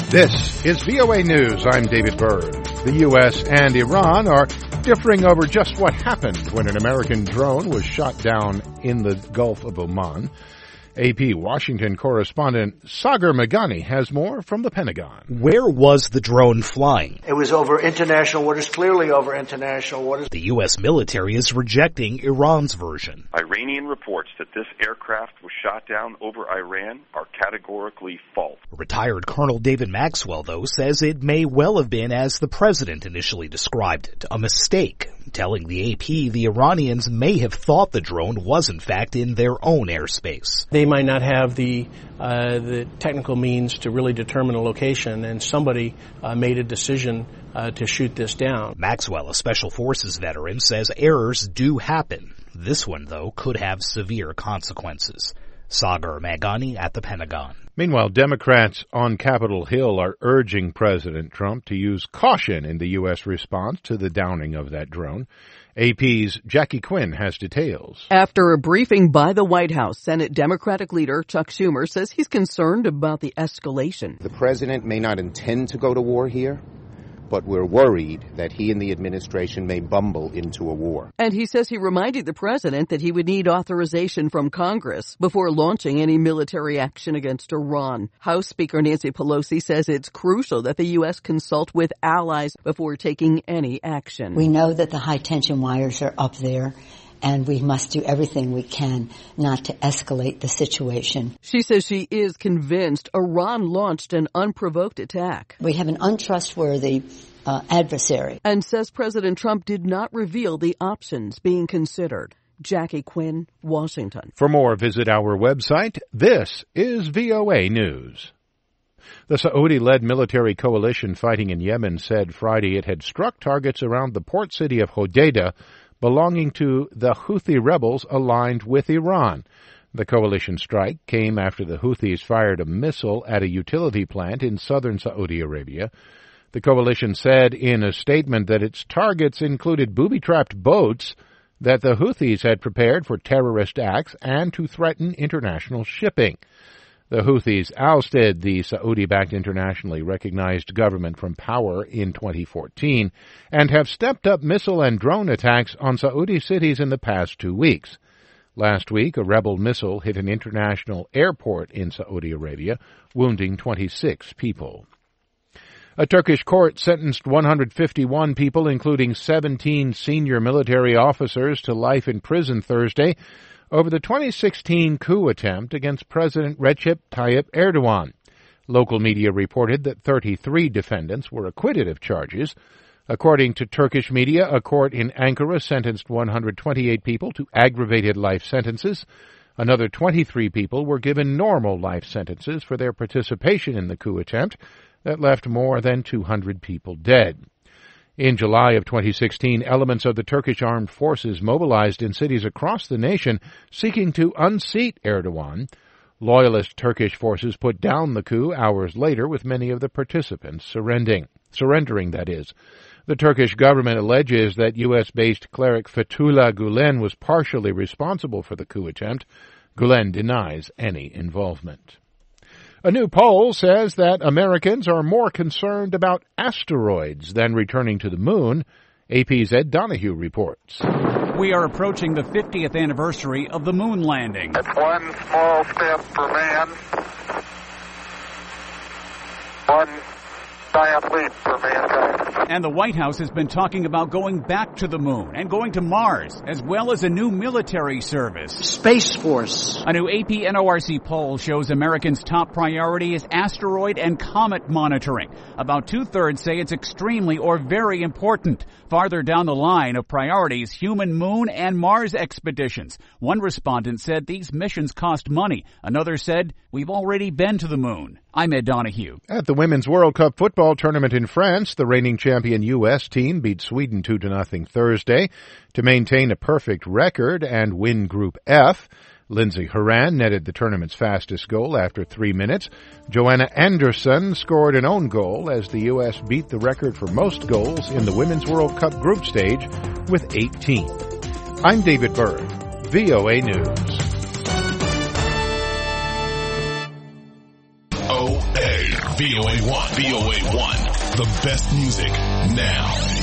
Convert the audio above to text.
This is VOA News. I'm David Byrd. The U.S. and Iran are differing over just what happened when an American drone was shot down in the Gulf of Oman. AP Washington correspondent Sagar Meghani has more from the Pentagon. Where was the drone flying? It was over international waters, clearly over international waters. The U.S. military is rejecting Iran's version. Iranian reports that this aircraft was shot down over Iran are categorically false. Retired Colonel David Maxwell, though, says it may well have been as the president initially described it, a mistake, telling the AP the Iranians may have thought the drone was in fact in their own airspace. They might not have the technical means to really determine a location, and somebody made a decision to shoot this down. Maxwell, a Special Forces veteran, says errors do happen. This one, though, could have severe consequences. Sagar Meghani at the Pentagon. Meanwhile, Democrats on Capitol Hill are urging President Trump to use caution in the U.S. response to the downing of that drone. AP's Jackie Quinn has details. After a briefing by the White House, Senate Democratic leader Chuck Schumer says he's concerned about the escalation. The president may not intend to go to war here, but we're worried that he and the administration may bumble into a war. And he says he reminded the president that he would need authorization from Congress before launching any military action against Iran. House Speaker Nancy Pelosi says it's crucial that the U.S. consult with allies before taking any action. We know that the high-tension wires are up there, and we must do everything we can not to escalate the situation. She says she is convinced Iran launched an unprovoked attack. We have an untrustworthy adversary. And says President Trump did not reveal the options being considered. Jackie Quinn, Washington. For more, visit our website. This is VOA News. The Saudi-led military coalition fighting in Yemen said Friday it had struck targets around the port city of Hodeidah, belonging to the Houthi rebels aligned with Iran. The coalition strike came after the Houthis fired a missile at a utility plant in southern Saudi Arabia. The coalition said in a statement that its targets included booby-trapped boats that the Houthis had prepared for terrorist acts and to threaten international shipping. The Houthis ousted the Saudi-backed internationally recognized government from power in 2014 and have stepped up missile and drone attacks on Saudi cities in the past 2 weeks. Last week, a rebel missile hit an international airport in Saudi Arabia, wounding 26 people. A Turkish court sentenced 151 people, including 17 senior military officers, to life in prison Thursday over the 2016 coup attempt against President Recep Tayyip Erdogan. Local media reported that 33 defendants were acquitted of charges. According to Turkish media, a court in Ankara sentenced 128 people to aggravated life sentences. Another 23 people were given normal life sentences for their participation in the coup attempt that left more than 200 people dead. In July of 2016, elements of the Turkish armed forces mobilized in cities across the nation seeking to unseat Erdogan. Loyalist Turkish forces put down the coup hours later, with many of the participants surrendering. The Turkish government alleges that U.S.-based cleric Fethullah Gulen was partially responsible for the coup attempt. Gulen denies any involvement. A new poll says that Americans are more concerned about asteroids than returning to the moon. AP's Ed Donahue reports. We are approaching the 50th anniversary of the moon landing. It's one small step for man, one giant leap for mankind. And the White House has been talking about going back to the moon and going to Mars, as well as a new military service. Space Force. A new AP NORC poll shows Americans' top priority is asteroid and comet monitoring. About two-thirds say it's extremely or very important. Farther down the line of priorities, human moon and Mars expeditions. One respondent said these missions cost money. Another said, we've already been to the moon. I'm Ed Donahue. At the Women's World Cup football tournament in France, the reigning champion U.S. team beat Sweden 2-0 Thursday to maintain a perfect record and win Group F. Lindsey Horan netted the tournament's fastest goal after 3 minutes. Joanna Anderson scored an own goal as the U.S. beat the record for most goals in the Women's World Cup group stage with 18. I'm David Byrd, VOA News. OA. VOA1. VOA1. The best music now.